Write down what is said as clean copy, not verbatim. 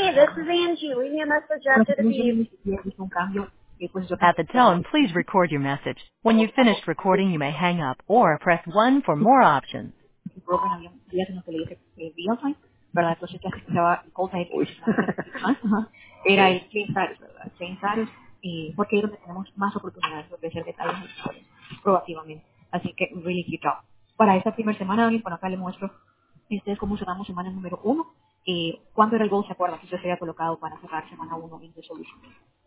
Hey, this is Angie. Leave me a message after the beep. Hizo un cambio, pues yo At the tone, please record your message. When you've finished recording, you may hang up or press 1 for more options. program había días en los que le dije real time, ¿verdad? Entonces ya se escuchaba call type, Uy. ajá, era el clean status, ¿verdad? Clean status, porque es donde tenemos más oportunidades de ofrecer detalles adicionales proactivamente. Así que, really keep up. Para esta primera semana, Dani, por acá le muestro cómo cerramos semana número 1. ¿Cuándo era el goal? ¿Se acuerda? Que usted se había colocado para cerrar semana 1 en The Solution.